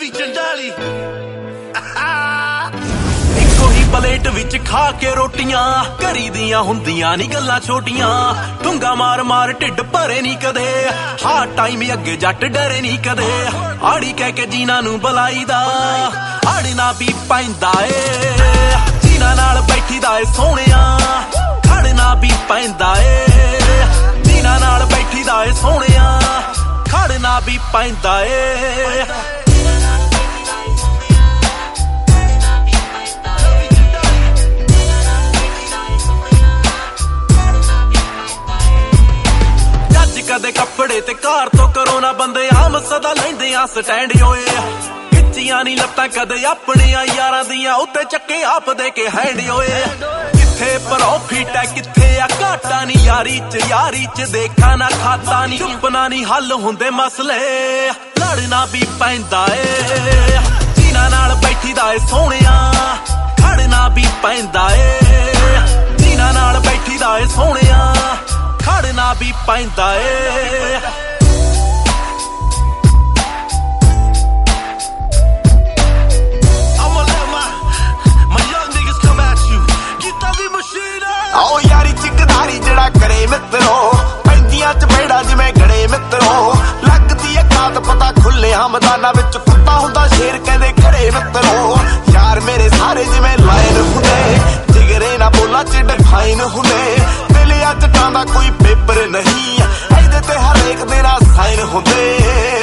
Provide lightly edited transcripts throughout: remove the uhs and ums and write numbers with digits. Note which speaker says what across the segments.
Speaker 1: ਵੀ ਜੰਡਾਲੀ
Speaker 2: ਇੱਕੋ ਹੀ ਪਲੇਟ ਵਿੱਚ ਖਾ ਕੇ ਰੋਟੀਆਂ ਘਰੀ ਦੀਆਂ ਹੁੰਦੀਆਂ ਨੀ ਗੱਲਾਂ ਛੋਟੀਆਂ ਢੁੰਗਾ ਮਾਰ ਮਾਰ ਢਿੱਡ ਭਰੇ ਨੀ ਕਦੇ ਹਾਂ ਟਾਈਮ ਅੱਗੇ ਜੱਟ ਡਰੇ ਨੀ ਕਦੇ ਆੜੀ ਕਹਿ ਕੇ ਜੀਨਾ ਨੂੰ ਬੁਲਾਈਦਾ ਆੜਨਾ ਵੀ ਪੈਂਦਾ ਏ ਜੀਨਾ ਨਾਲ ਬੈਠੀਦਾ ਏ ਸੋਹਣਿਆ ਖੜਨਾ ਵੀ ਪੈਂਦਾ ਏ ਜੀਨਾ ਨਾਲ ਬੈਠੀਦਾ ਏ ਸੋਹਣਿਆ ਖੜਨਾ ਵੀ ਪੈਂਦਾ ਏ ਕਦੇ ਕੱਪੜੇ ਤੇ ਕਾਰ ਤੋਂ ਕਰੋ ਨਾ ਬੰਦੇ ਆਮ ਸਦਾ ਲੈਂਦੇ ਆ ਸਟੈਂਡ ਹੋਏ ਖਿੱਚੀਆਂ ਨੀ ਲੱਤਾਂ ਕਦੇ ਆਪਣੀਆਂ ਯਾਰਾਂ ਦੀਆਂ ਉੱਤੇ ਚੱਕੇ ਆਪ ਦੇ ਕੇ ਹੈਂਡ ਹੋਏ ਕਿੱਥੇ ਪ੍ਰੋਫਿਟ ਹੈ ਕਿੱਥੇ ਆ ਘਾਟਾ ਨੀ ਯਾਰੀ ਚ ਦੇਖਾ ਨਾ ਖਾਤਾ ਨੀ ਚੁੱਪਣਾ ਨੀ ਹੱਲ ਹੁੰਦੇ ਮਸਲੇ ਲੜਨਾ ਵੀ ਪੈਂਦਾ ਏ ਜੀਨਾ ਨਾਲ ਬੈਠੀਦਾ ਏ ਸੋਹਣਿਆ ਖੜਨਾ ਵੀ ਪੈਂਦਾ ਏ ਜੀਨਾ ਨਾਲ ਬੈਠੀਦਾ ਏ ਸੋਹਣਿਆ ਖੜਨਾ ਵੀ ਪੈਂਦਾ ਏ
Speaker 3: ਆਓ ਯਾਰੀ ਚ ਗਦਾਰੀ ਜਿਹੜਾ ਕਰੇ ਮਿੱਤਰੋ ਪੈਂਦੀਆਂ ਚ ਬੇੜਾ ਜਿਵੇਂ ਗੜੇ ਮਿੱਤਰੋ ਲੱਗਦੀ ਏ ਕਾਤ ਪਤਾ ਖੁੱਲੇ ਹਮਦਾਨਾ ਵਿੱਚ ਕੁੱਤਾ ਹੁੰਦਾ ਸ਼ੇਰ ਕਹਿੰਦੇ ਘਰੇ ਮਿੱਤਰੋ ਯਾਰ ਮੇਰੇ ਸਾਰੇ ਜਿਵੇਂ ਲਾਇਨ ਹੁੰਦੇ ਜਿਗਰੇ ਨਾ ਬੋਲਾ ਚ ਡਿਫਾਈਨ ਹੁੰਦੇ ਦਿਲਿਆਂ ਚ ਦਾ ਕੋਈ ਪੇਪਰ ਨਹੀਂ ਇਹਦੇ ਤੇ ਹਰੇਕ ਦੇ ਨਾਲ ਸਾਈਨ ਹੁੰਦੇ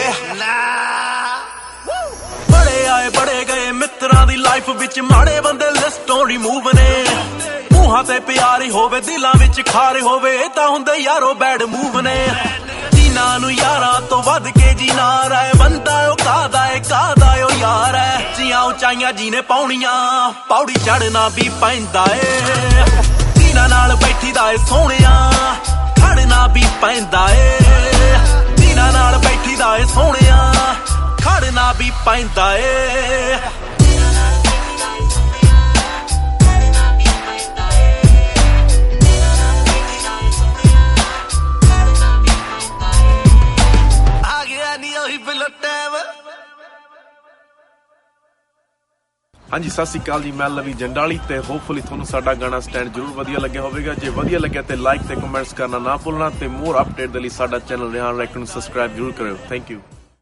Speaker 2: ਬੜੇ ਆਏ ਬੜੇ ਗਏ ਮਿੱਤਰਾਂ ਦੀ ਲਾਈਫ ਵਿੱਚ ਮਾੜੇ ਬੰਦੇ ਲਿਸਟੋਂ ਰਿਮੂਵ ਨੇ ਮੂੰਹਾਂ ਤੇ ਪਿਆਰੀ ਹੋਵੇ ਦਿਲਾਂ ਵਿੱਚ ਖਾਰੇ ਹੋਵੇ ਇਹ ਤਾਂ ਹੁੰਦੇ ਯਾਰੋ ਬੈਡ ਮੂਵ ਨੇ ਜੀਨਾ ਨੂੰ ਯਾਰਾਂ ਤੋਂ ਵੱਧ ਕੇ ਜੀਨਾ ਰਹਿ ਬੰਦਾ ਉਹ ਕਾਹਦਾ ਓ ਯਾਰ ਹੈ ਜੀਆਂ ਉਚਾਈਆਂ ਜੀਨੇ ਪਾਉਣੀਆਂ ਪੌੜੀ ਚੜਨਾ ਵੀ ਪੈਂਦਾ ਏ ਜੀਨਾ ਨਾਲ ਬੈਠੀਦਾ ਏ ਸੋਹਣਿਆ ਖੜਨਾ ਵੀ ਪੈਂਦਾ ਏ ਜੀਨਾ ਨਾਲ ਬੈਠੀਦਾ ਏ ਸੋਹਣਿਆ ਖੜਨਾ ਵੀ ਪੈਂਦਾ ਏ
Speaker 4: ਹਾਂਜੀ ਸਤਿ ਸ਼੍ਰੀ ਅਕਾਲ ਜੀ ਮੈਂ ਲਵੀ ਜੰਡਾਲੀ ਤੇ ਹੋਪਫੁਲੀ ਤੁਹਾਨੂੰ ਸਾਡਾ ਗਾਣਾ ਸਟੈਂਡ ਜ਼ਰੂਰ ਵਧੀਆ ਲੱਗਿਆ ਹੋਵੇਗਾ ਜੇ ਵਧੀਆ ਲੱਗਿਆ ਤੇ ਲਾਈਕ ਤੇ ਕਮੈਂਟਸ ਕਰਨਾ ਨਾ ਭੁੱਲਣਾ ਤੇ ਮੋਰ ਅਪਡੇਟ ਦੇ ਲਈ ਸਾਡਾ ਚੈਨਲ ਰਿਹਾਨ ਰੈਕ ਨੂੰ ਸਬਸਕ੍ਰਾਈਬ ਜ਼ਰੂਰ ਕਰਿਓ ਥੈਂਕ ਯੂ